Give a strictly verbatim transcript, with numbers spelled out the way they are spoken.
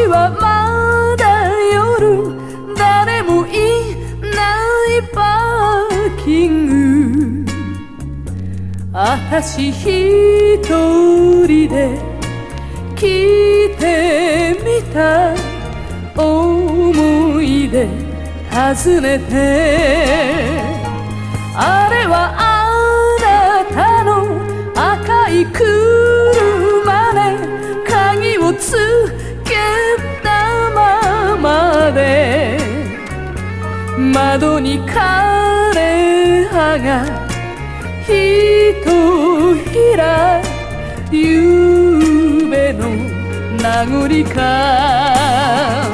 はまだ夜、誰もいないパーキング。あたし一人で来てみた、思い出尋ねて。あれはあなたの赤い車ね、鍵をつけたままで、窓に枯葉がひとひら、ゆうべの名残か。